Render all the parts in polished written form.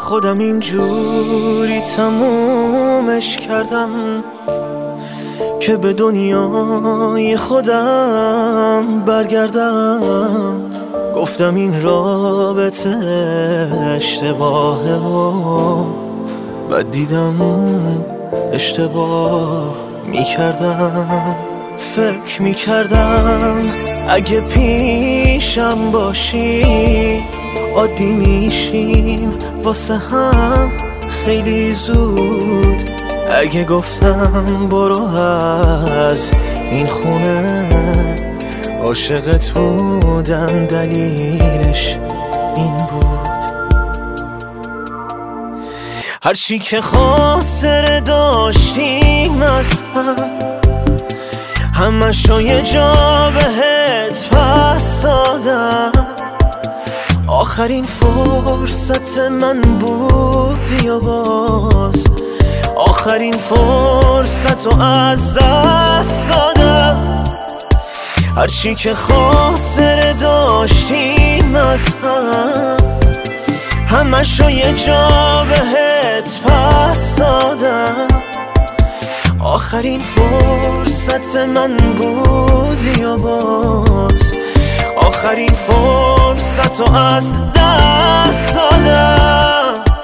خودم اینجوری تمومش کردم که به دنیای خودم برگردم. گفتم این رابطه اشتباهه و بعد دیدم اشتباه میکردم. فکر میکردم اگه پیشم باشی عادی میشیم واسه هم خیلی زود. اگه گفتم برو از این خونه عاشقت بودم دلیلش این بود. هرچی که خاطر داشتیم از همشو یه جا بهت پس دادم. آخرین فرصت من بودی و باز آخرین فرصت رو از دست دادم. هرچی که خاطر داشتیم از همشو یه جا بهت پس دادم. آخرین فرصت من بودی و باز آخرین فرصت رو از دست دادم.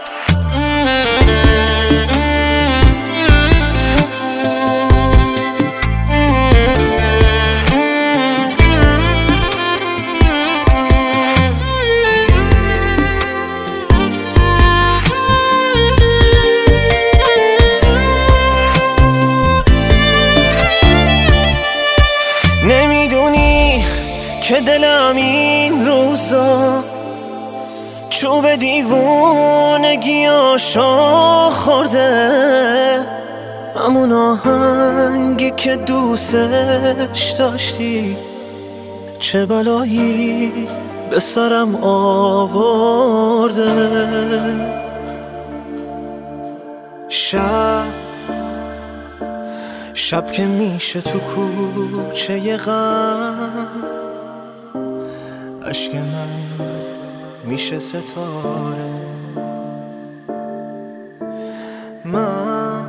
که دلم این روزا چوب دیوونگی آشا خورده. همون آهنگی که دوستش داشتی چه بلایی به سرم آورده. شب که میشه تو کوچه غم عشق من میشه ستاره. من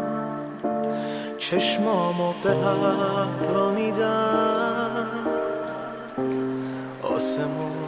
چشمامو به ابرا میدم آسمون